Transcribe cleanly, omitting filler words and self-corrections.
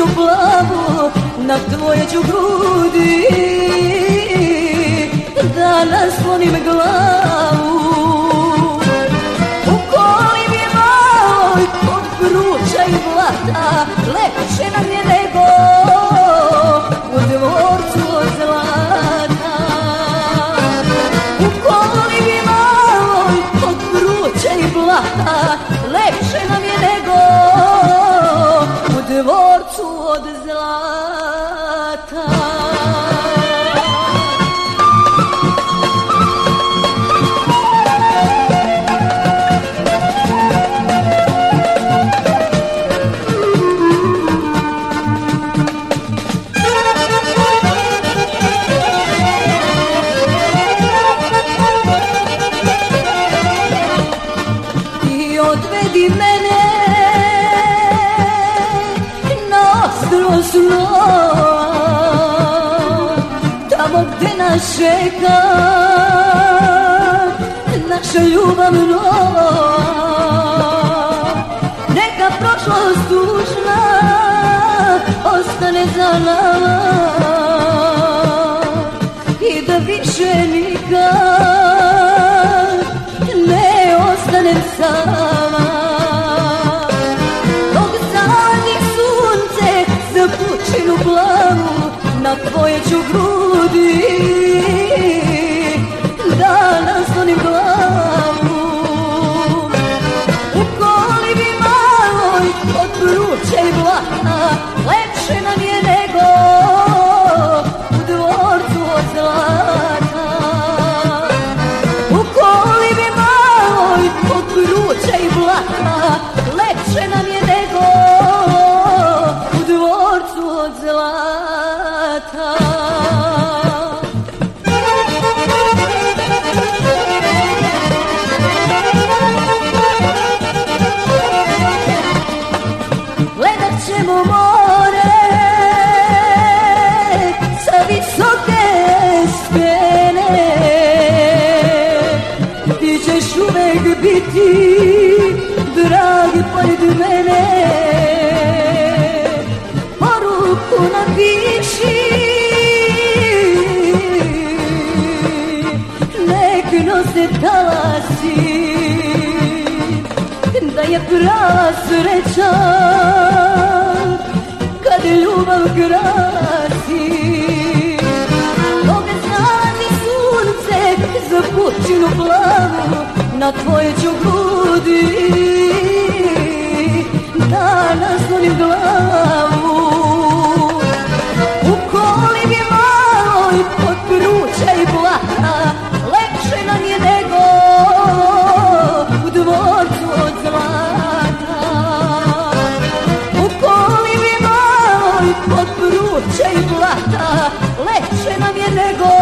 pučinu plavu, na tvoje ću grudi da naslonim glavu. U kolibi maloj kod vruća i blata, lepše nam je nego u dvorcu od zlata. U kolibi maloj kod vruća i blata, lepše nam je nego u dvorcu od zlata. Odvedi mene na ostrvo snova, tamo gde nas čeka naša ljubav nova. Neka prošlost tužna ostane za nama i da više nikad ne ostanem sama. Dok zalani sunce za pučinu plavu, na tvoje ću grudi da naslonim glavu. U kolibi maloj od vruća i blata, lepše nam je nego u dvorcu od zlata. U kolibi maloj od vruća i blata, lepše nam je nego u dvorcu od zlata. Gledat ćemo more sa visoke stene, ti ćeš uvek biti dragi pored mene. Poruku napiši, nek nose talasi, da je prava sreća kad ljubav krasi. Dok zalani sunce za pučinu plavu, na tvoje ću grudi da naslonim glavu. U kolibi maloj od vruća i blata, lepše nam je nego u dvorcu od zlata. U kolibi maloj od vruća i blata, lepše nam je nego